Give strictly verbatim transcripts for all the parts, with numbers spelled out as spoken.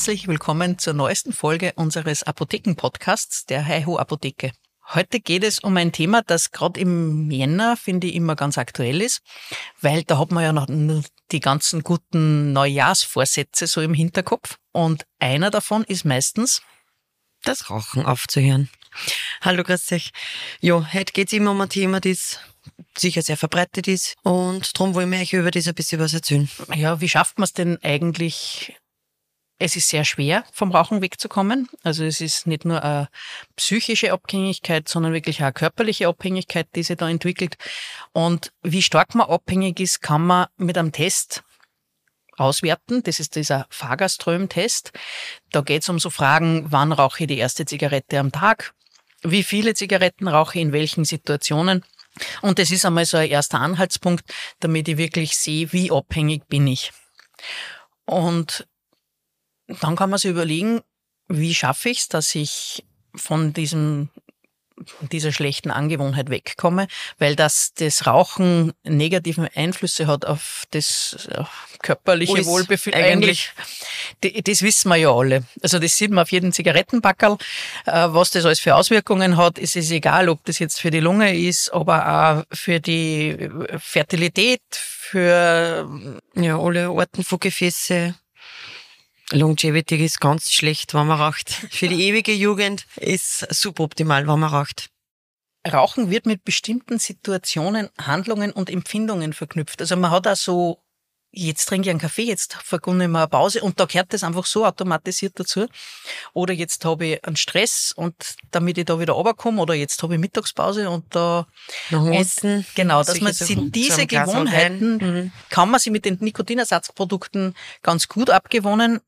herzlich willkommen zur neuesten Folge unseres Apotheken-Podcasts, der Heihu Apotheke. Heute geht es um ein Thema, das gerade im Jänner, finde ich, immer ganz aktuell ist, weil da hat man ja noch die ganzen guten Neujahrsvorsätze so im Hinterkopf. Und einer davon ist meistens das Rauchen aufzuhören. Hallo, grüß euch. Ja, heute geht es immer um ein Thema, das sicher sehr verbreitet ist und darum wollen wir euch über das ein bisschen was erzählen. Ja, wie schafft man es denn eigentlich? Es ist sehr schwer, vom Rauchen wegzukommen. Also es ist nicht nur eine psychische Abhängigkeit, sondern wirklich auch eine körperliche Abhängigkeit, die sich da entwickelt. Und wie stark man abhängig ist, kann man mit einem Test auswerten. Das ist dieser Fagerström-Test. Da geht es um so Fragen, wann rauche ich die erste Zigarette am Tag? Wie viele Zigaretten rauche ich in welchen Situationen? Und das ist einmal so ein erster Anhaltspunkt, damit ich wirklich sehe, wie abhängig bin ich. Und dann kann man sich überlegen, wie schaffe ich es, dass ich von diesem, dieser schlechten Angewohnheit wegkomme, weil das, das Rauchen negativen Einflüsse hat auf das körperliche Alles Wohlbefinden. Eigentlich, eigentlich, das wissen wir ja alle. Also das sieht man auf jedem Zigarettenpackerl, was das alles für Auswirkungen hat. Es ist egal, ob das jetzt für die Lunge ist, aber auch für die Fertilität, für ja, alle Arten von Gefäße. Longevity ist ganz schlecht, wenn man raucht. Für die ewige Jugend ist suboptimal, wenn man raucht. Rauchen wird mit bestimmten Situationen, Handlungen und Empfindungen verknüpft. Also man hat auch so, jetzt trinke ich einen Kaffee, jetzt vergunne ich mir eine Pause und da gehört das einfach so automatisiert dazu. Oder jetzt habe ich einen Stress und damit ich da wieder runterkomme, oder jetzt habe ich Mittagspause und da... Nach Essen. Genau, dass man sich diese Gewohnheiten, mhm. kann man sich mit den Nikotinersatzprodukten ganz gut abgewohnen.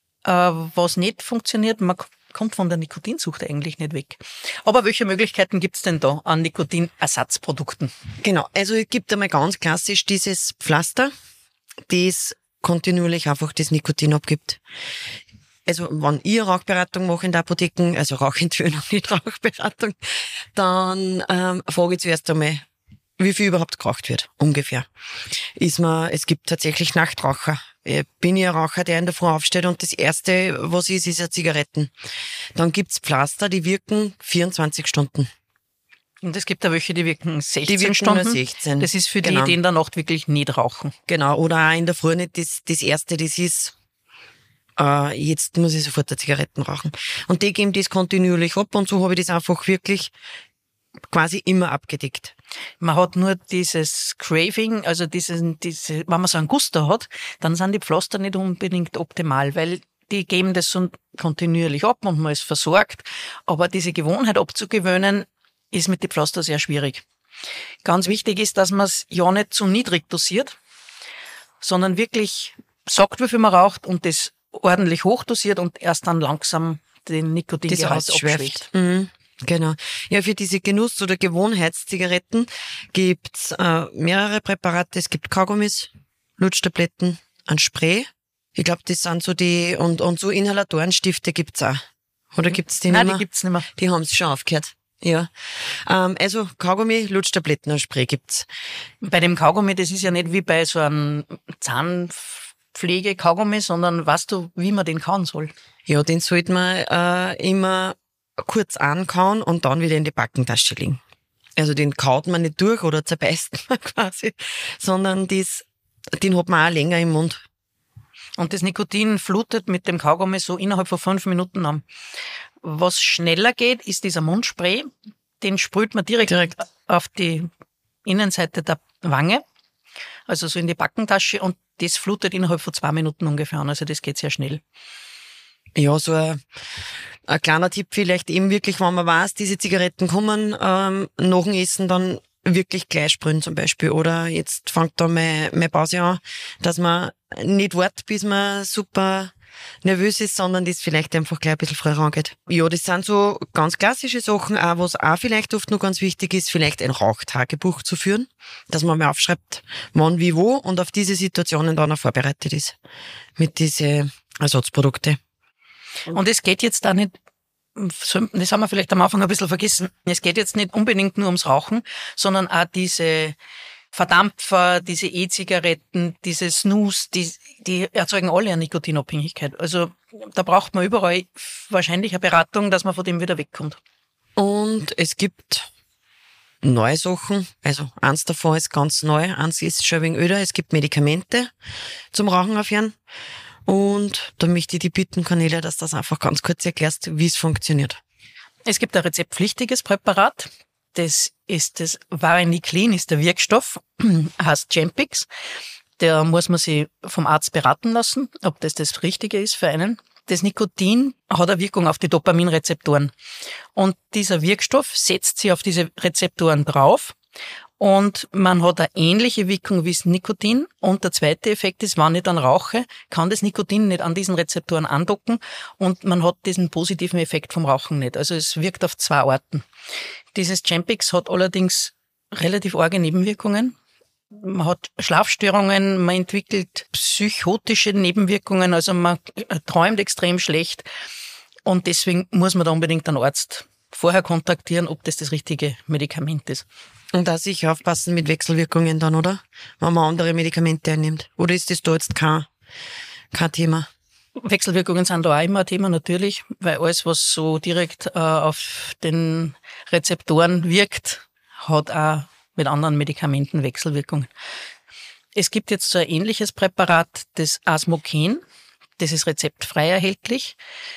Was nicht funktioniert, man kommt von der Nikotinsucht eigentlich nicht weg. Aber welche Möglichkeiten gibt's denn da an Nikotinersatzprodukten? Genau, also es gibt einmal ganz klassisch dieses Pflaster, das kontinuierlich einfach das Nikotin abgibt. Also wenn ich Rauchberatung mache in der Apotheke, also Rauchentwöhnung, nicht Rauchberatung, dann ähm, frage ich zuerst einmal, wie viel überhaupt geraucht wird, ungefähr. Ist man, es gibt tatsächlich Nachtraucher. Ich bin ja ein Raucher, der in der Früh aufsteht und das Erste, was ist, ist ja Zigaretten. Dann gibt's Pflaster, die wirken vierundzwanzig Stunden. Und es gibt da welche, die wirken sechzehn die wirken Stunden. Nur sechzehn. Das ist für genau. die, die in der Nacht wirklich nicht rauchen. Genau, oder auch in der Früh nicht das, das Erste, das ist, äh, jetzt muss ich sofort eine Zigaretten rauchen. Und die geben das kontinuierlich ab und so habe ich das einfach wirklich quasi immer abgedeckt. Man hat nur dieses Craving, also diese, diese, wenn man so einen Guster hat, dann sind die Pflaster nicht unbedingt optimal, weil die geben das so kontinuierlich ab und man ist versorgt. Aber diese Gewohnheit abzugewöhnen, ist mit den Pflaster sehr schwierig. Ganz wichtig ist, dass man es ja nicht zu niedrig dosiert, sondern wirklich sagt, wie viel man raucht und das ordentlich hochdosiert und erst dann langsam den Nikotingehalt abschwächt. Mhm. Genau. Ja, für diese Genuss- oder Gewohnheitszigaretten gibt's äh, mehrere Präparate. Es gibt Kaugummis, Lutschtabletten, ein Spray. Ich glaube, das sind so die, und, und so Inhalatorenstifte gibt's auch. Oder gibt's die Nein, nicht mehr? die gibt's nicht mehr. Die haben's schon aufgehört. Ja. Ähm, also Kaugummi, Lutschtabletten und Spray gibt's. Bei dem Kaugummi, das ist ja nicht wie bei so einem Zahnpflege-Kaugummi, sondern weißt du, wie man den kauen soll? Ja, den sollte man äh, immer kurz ankauen und dann wieder in die Backentasche legen. Also den kaut man nicht durch oder zerbeißt man quasi, sondern das, den hat man auch länger im Mund. Und das Nikotin flutet mit dem Kaugummi so innerhalb von fünf Minuten an. Was schneller geht, ist dieser Mundspray. Den sprüht man direkt, direkt auf die Innenseite der Wange, also so in die Backentasche, und das flutet innerhalb von zwei Minuten ungefähr an. Also das geht sehr schnell. Ja, so ein, ein kleiner Tipp vielleicht eben wirklich, wenn man weiß, diese Zigaretten kommen, ähm, nach dem Essen dann wirklich gleich sprühen zum Beispiel. Oder jetzt fängt da meine, meine Pause an, dass man nicht wartet, bis man super nervös ist, sondern das vielleicht einfach gleich ein bisschen früher rangeht. Ja, das sind so ganz klassische Sachen. Auch was auch vielleicht oft noch ganz wichtig ist, vielleicht ein Rauchtagebuch zu führen, dass man mal aufschreibt, wann, wie, wo und auf diese Situationen dann auch vorbereitet ist mit diesen Ersatzprodukten. Und es geht jetzt da nicht, das haben wir vielleicht am Anfang ein bisschen vergessen, es geht jetzt nicht unbedingt nur ums Rauchen, sondern auch diese Verdampfer, diese E-Zigaretten, diese Snus, die, die erzeugen alle eine Nikotinabhängigkeit. Also da braucht man überall wahrscheinlich eine Beratung, dass man von dem wieder wegkommt. Und es gibt neue Sachen, also eins davon ist ganz neu, eins ist schon ein wenig öder, es gibt Medikamente zum Rauchen aufhören. Und da möchte ich dich bitten, Cornelia, dass du das einfach ganz kurz erklärst, wie es funktioniert. Es gibt ein rezeptpflichtiges Präparat. Das ist das Vareniclin, ist der Wirkstoff, heißt Champix. Da muss man sich vom Arzt beraten lassen, ob das das Richtige ist für einen. Das Nikotin hat eine Wirkung auf die Dopaminrezeptoren. Und dieser Wirkstoff setzt sich auf diese Rezeptoren drauf. Und man hat eine ähnliche Wirkung wie das Nikotin. Und der zweite Effekt ist, wenn ich dann rauche, kann das Nikotin nicht an diesen Rezeptoren andocken und man hat diesen positiven Effekt vom Rauchen nicht. Also es wirkt auf zwei Arten. Dieses Champix hat allerdings relativ arge Nebenwirkungen. Man hat Schlafstörungen, man entwickelt psychotische Nebenwirkungen, also man träumt extrem schlecht. Und deswegen muss man da unbedingt einen Arzt vorher kontaktieren, ob das das richtige Medikament ist. Und da sicher aufpassen mit Wechselwirkungen dann, oder? Wenn man andere Medikamente einnimmt. Oder ist das da jetzt kein, kein Thema? Wechselwirkungen sind da auch immer ein Thema, natürlich, weil alles, was so direkt äh, auf den Rezeptoren wirkt, hat auch mit anderen Medikamenten Wechselwirkungen. Es gibt jetzt so ein ähnliches Präparat, das Asmoken. Das ist rezeptfrei erhältlich.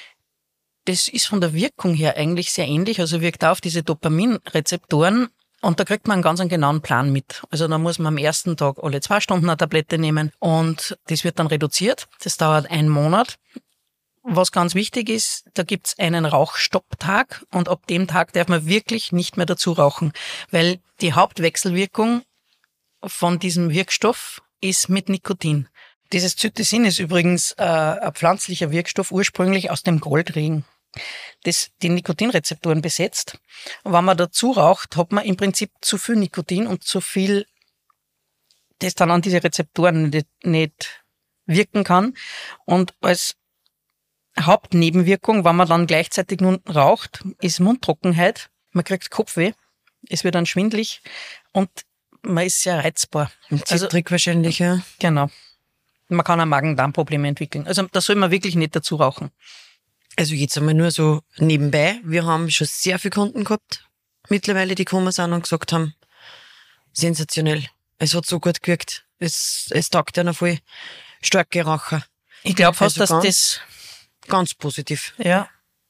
Das ist von der Wirkung her eigentlich sehr ähnlich, also wirkt auf diese Dopaminrezeptoren und da kriegt man einen ganz einen genauen Plan mit. Also da muss man am ersten Tag alle zwei Stunden eine Tablette nehmen und das wird dann reduziert. Das dauert einen Monat. Was ganz wichtig ist, da gibt's einen Rauchstopptag und ab dem Tag darf man wirklich nicht mehr dazu rauchen, weil die Hauptwechselwirkung von diesem Wirkstoff ist mit Nikotin. Dieses Zytisin ist übrigens äh, ein pflanzlicher Wirkstoff, ursprünglich aus dem Goldregen, das die Nikotinrezeptoren besetzt. Und wenn man dazu raucht, hat man im Prinzip zu viel Nikotin und zu viel, das dann an diese Rezeptoren nicht, nicht wirken kann. Und als Hauptnebenwirkung, wenn man dann gleichzeitig nun raucht, ist Mundtrockenheit. Man kriegt Kopfweh, es wird dann schwindelig und man ist sehr reizbar. Und zittrig also, wahrscheinlich, ja. Genau. Man kann auch Magen-Darm-Probleme entwickeln. Also da soll man wirklich nicht dazu rauchen. Also jetzt einmal nur so nebenbei. Wir haben schon sehr viele Kunden gehabt, mittlerweile, die gekommen sind und gesagt haben, sensationell. Es hat so gut gewirkt. Es, es taugt ja noch voll. Starke Raucher. Ich glaube fast, also dass ganz, das... Ganz positiv. Ja,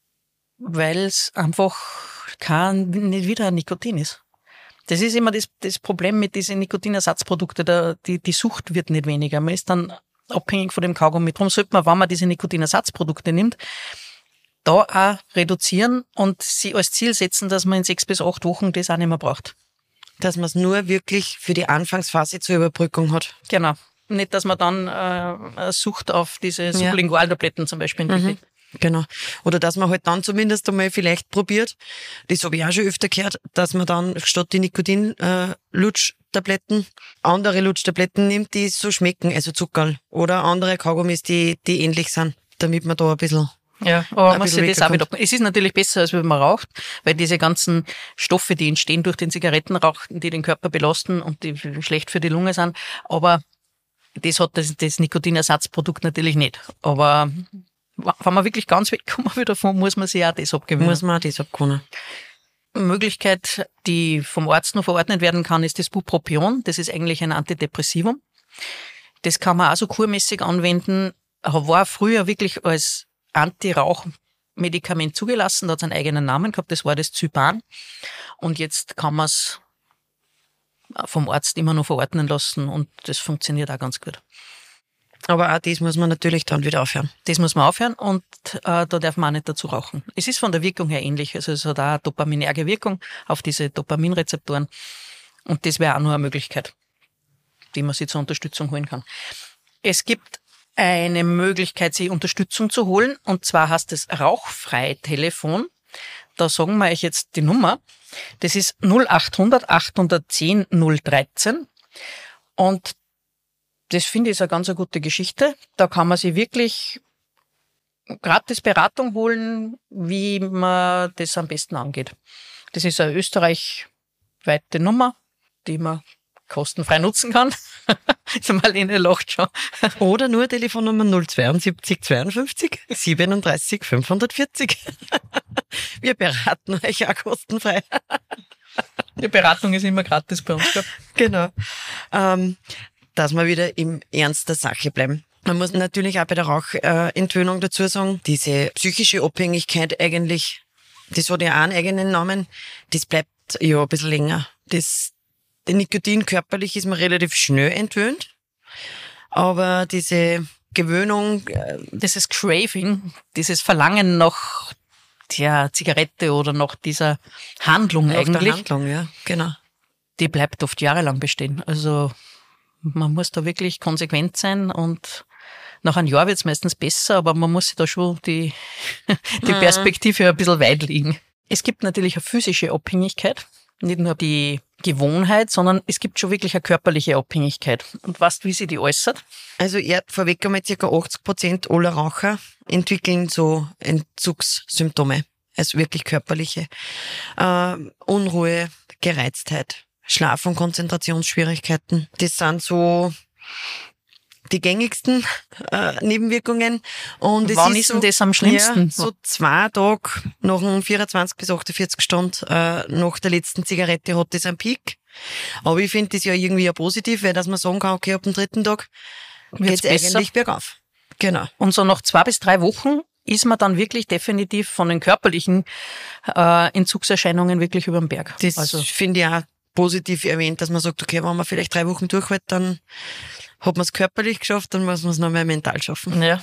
weil es einfach kein, nicht wieder Nikotin ist. Das ist immer das, das Problem mit diesen Nikotinersatzprodukten. Der, die, die Sucht wird nicht weniger. Man ist dann abhängig von dem Kaugummi. Darum sollte man, wenn man diese Nikotinersatzprodukte nimmt, da auch reduzieren und sie als Ziel setzen, dass man in sechs bis acht Wochen das auch nicht mehr braucht. Dass man es nur wirklich für die Anfangsphase zur Überbrückung hat. Genau. Nicht, dass man dann äh, eine Sucht auf diese Sublingualtabletten zum Beispiel entwickelt. Mhm. Genau. Oder dass man halt dann zumindest einmal vielleicht probiert, das habe ich auch schon öfter gehört, dass man dann statt die Nikotin-Lutschtabletten andere Lutschtabletten nimmt, die so schmecken, also Zuckerl. Oder andere Kaugummis, die, die ähnlich sind, damit man da ein bisschen... Ja, aber man sieht das auch wieder. Es ist natürlich besser, als wenn man raucht, weil diese ganzen Stoffe, die entstehen durch den Zigarettenrauch, die den Körper belasten und die schlecht für die Lunge sind, aber das hat das, das Nikotinersatzprodukt natürlich nicht. Aber wenn man wirklich ganz wegkommen will davon, muss man sich auch das abgewöhnen. Muss man auch das abgewöhnen. Eine Möglichkeit, die vom Arzt noch verordnet werden kann, ist das Bupropion. Das ist eigentlich ein Antidepressivum. Das kann man auch so kurmäßig anwenden. War früher wirklich als Anti-Rauch-Medikament zugelassen. Da hat es einen eigenen Namen gehabt. Das war das Zyban. Und jetzt kann man es vom Arzt immer noch verordnen lassen und das funktioniert auch ganz gut. Aber auch das muss man natürlich dann wieder aufhören. Das muss man aufhören und äh, da darf man auch nicht dazu rauchen. Es ist von der Wirkung her ähnlich. Also es hat auch eine dopaminerge Wirkung auf diese Dopaminrezeptoren und das wäre auch nur eine Möglichkeit, die man sich zur Unterstützung holen kann. Es gibt eine Möglichkeit, sich Unterstützung zu holen und zwar heißt es Rauchfrei-Telefon. Da sagen wir euch jetzt die Nummer. Das ist null achthundert achthundertzehn null dreizehn und das finde ich ist eine ganz eine gute Geschichte. Da kann man sich wirklich gratis Beratung holen, wie man das am besten angeht. Das ist eine österreichweite Nummer, die man kostenfrei nutzen kann. Die Marlene lacht schon. Oder nur Telefonnummer null zweiundsiebzig zweiundfünfzig siebenunddreißig fünfhundertvierzig. Wir beraten euch auch kostenfrei. Die Beratung ist immer gratis bei uns. Glaub. Genau. Ähm, dass wir wieder im Ernst der Sache bleiben. Man muss natürlich auch bei der Rauchentwöhnung dazu sagen, diese psychische Abhängigkeit eigentlich, das hat ja auch einen eigenen Namen, das bleibt ja ein bisschen länger. Das, der Nikotin körperlich ist man relativ schnell entwöhnt, aber diese Gewöhnung, dieses Craving, dieses Verlangen nach der Zigarette oder nach dieser Handlung nach eigentlich, der Handlung, ja, genau. Die bleibt oft jahrelang bestehen. Also man muss da wirklich konsequent sein und nach einem Jahr wird es meistens besser, aber man muss sich da schon die, die Perspektive ein bisschen weit liegen. Es gibt natürlich eine physische Abhängigkeit, nicht nur die Gewohnheit, sondern es gibt schon wirklich eine körperliche Abhängigkeit. Und weißt du, wie sie die äußert? Also er vorweg einmal ca. achtzig Prozent aller Raucher entwickeln so Entzugssymptome, also wirklich körperliche. Äh, Unruhe, Gereiztheit, Schlaf- und Konzentrationsschwierigkeiten. Das sind so die gängigsten äh, Nebenwirkungen. Und es Wann ist ist so, denn das am schlimmsten? Ja, so zwei Tage nach einem vierundzwanzig bis achtundvierzig Stunden äh, nach der letzten Zigarette hat das einen Peak. Aber ich finde das ja irgendwie ja positiv, weil dass man sagen kann, okay, ab dem dritten Tag Wird's geht es besser? eigentlich bergauf. Genau. Und so nach zwei bis drei Wochen ist man dann wirklich definitiv von den körperlichen äh, Entzugserscheinungen wirklich über den Berg. Das Also finde ich auch positiv erwähnt, dass man sagt, okay, wenn man vielleicht drei Wochen durchhält, dann hat man es körperlich geschafft, dann muss man es noch mehr mental schaffen. ja.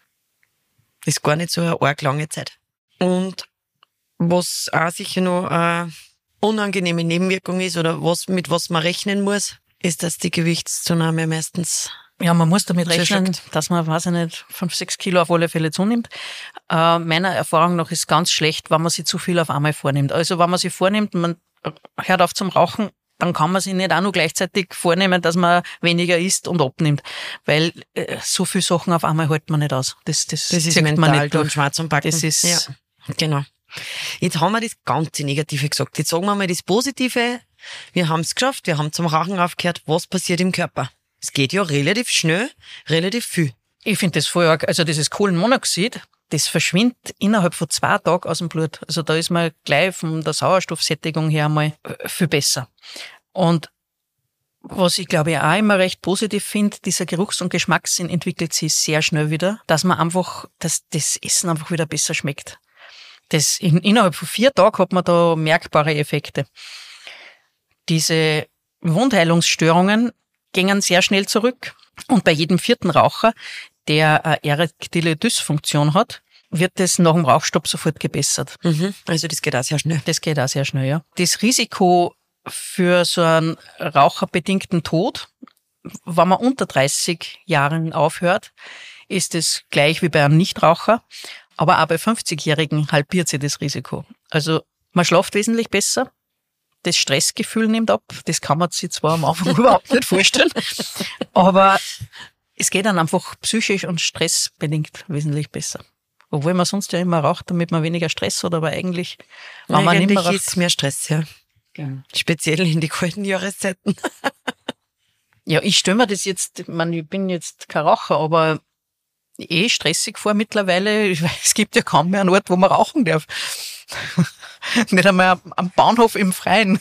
Das ist gar nicht so eine arg lange Zeit. Und was auch sicher noch eine unangenehme Nebenwirkung ist oder was mit was man rechnen muss, ist, dass die Gewichtszunahme meistens Ja, man muss damit rechnen, Zerschluckt. dass man, weiß ich nicht, fünf, sechs Kilo auf alle Fälle zunimmt. Äh, meiner Erfahrung nach ist es ganz schlecht, wenn man sich zu viel auf einmal vornimmt. Also wenn man sich vornimmt, man hört auf zum Rauchen, dann kann man sich nicht auch noch gleichzeitig vornehmen, dass man weniger isst und abnimmt. Weil äh, so viel Sachen auf einmal hält man nicht aus. Das, das, Das ist zieht mental man nicht und durch. schwarz am Backen. Das ist, ja, genau. Jetzt haben wir das ganze Negative gesagt. Jetzt sagen wir mal das Positive. Wir haben es geschafft, wir haben zum Rauchen aufgehört. Was passiert im Körper? Es geht ja relativ schnell, relativ viel. Ich finde das voll arg. Also dieses Kohlenmonoxid, das verschwindet innerhalb von zwei Tagen aus dem Blut. Also da ist man gleich von der Sauerstoffsättigung her einmal viel besser. Und was ich glaube ich auch immer recht positiv finde, dieser Geruchs- und Geschmackssinn entwickelt sich sehr schnell wieder, dass man einfach, dass das Essen einfach wieder besser schmeckt. Das in, innerhalb von vier Tagen hat man da merkbare Effekte. Diese Wundheilungsstörungen gingen sehr schnell zurück. Und bei jedem vierten Raucher, der eine erektile Dysfunktion hat, wird das nach dem Rauchstopp sofort gebessert. Mhm. Also das geht auch sehr schnell. Das geht auch sehr schnell, ja. Das Risiko für so einen raucherbedingten Tod, wenn man unter dreißig Jahren aufhört, ist es gleich wie bei einem Nichtraucher. Aber auch bei fünfzigjährigen halbiert sich das Risiko. Also man schläft wesentlich besser. Das Stressgefühl nimmt ab. Das kann man sich zwar am Anfang überhaupt nicht vorstellen, aber es geht dann einfach psychisch und stressbedingt wesentlich besser. Obwohl man sonst ja immer raucht, damit man weniger Stress hat, aber eigentlich, wenn man nicht mehr Eigentlich ist raucht. mehr Stress, ja. Genau. Speziell in die kalten Jahreszeiten. Ja, ich stelle mir das jetzt, ich meine, ich bin jetzt kein Raucher, aber eh stressig vor mittlerweile. Ich weiß, es gibt ja kaum mehr einen Ort, wo man rauchen darf. Nicht einmal am Bahnhof im Freien.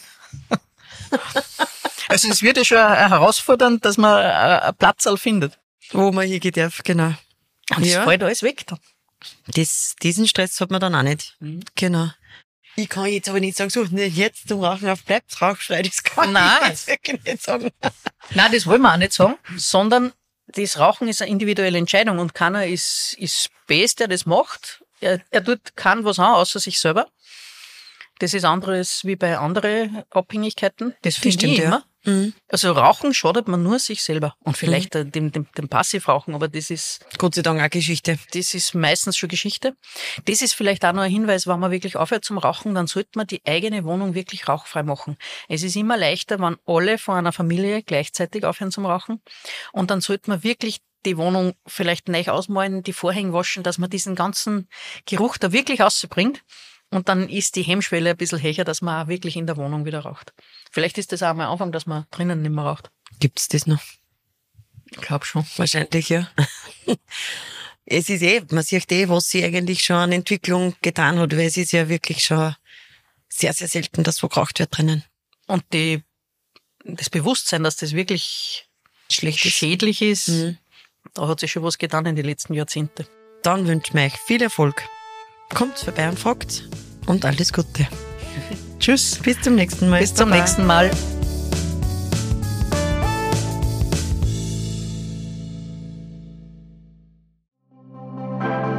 Also es wird ja schon herausfordernd, dass man einen Platz findet. Wo man hingehen darf, genau. Und es Ja. fällt alles weg dann. Das, diesen Stress hat man dann auch nicht. Mhm. Genau. Ich kann jetzt aber nicht sagen, so, nicht jetzt zum Rauchen auf bleibt rauchfrei, das kann Nein. ich jetzt wirklich nicht sagen. Nein, das wollen wir auch nicht sagen, sondern das Rauchen ist eine individuelle Entscheidung und keiner ist, ist best, der das macht. Er, er tut keinen was an, außer sich selber. Das ist anderes wie bei anderen Abhängigkeiten. Das finde stimmt, ich ja. immer. Mhm. Also Rauchen schadet man nur sich selber und vielleicht äh, dem, dem, dem Passivrauchen, aber das ist, Gott sei Dank auch Geschichte. das ist meistens schon Geschichte. Das ist vielleicht auch noch ein Hinweis, wenn man wirklich aufhört zum Rauchen, dann sollte man die eigene Wohnung wirklich rauchfrei machen. Es ist immer leichter, wenn alle von einer Familie gleichzeitig aufhören zum Rauchen und dann sollte man wirklich die Wohnung vielleicht neu ausmalen, die Vorhänge waschen, dass man diesen ganzen Geruch da wirklich rausbringt. Und dann ist die Hemmschwelle ein bisschen höher, dass man auch wirklich in der Wohnung wieder raucht. Vielleicht ist das auch mal Anfang, dass man drinnen nicht mehr raucht. Gibt's das noch? Ich glaube schon. Wahrscheinlich, ja. Es ist eh, man sieht eh, was sie eigentlich schon an Entwicklung getan hat, weil es ist ja wirklich schon sehr, sehr selten, dass so geraucht wird drinnen. Und die, das Bewusstsein, dass das wirklich Schlecht ist. schädlich ist, Mhm. da hat sich schon was getan in den letzten Jahrzehnten. Dann wünsche ich euch viel Erfolg. Kommt vorbei und fragt und alles Gute. Tschüss. Bis zum nächsten Mal. Bis zum Baba. nächsten Mal.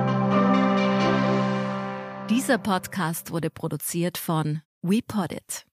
Dieser Podcast wurde produziert von WePoddit.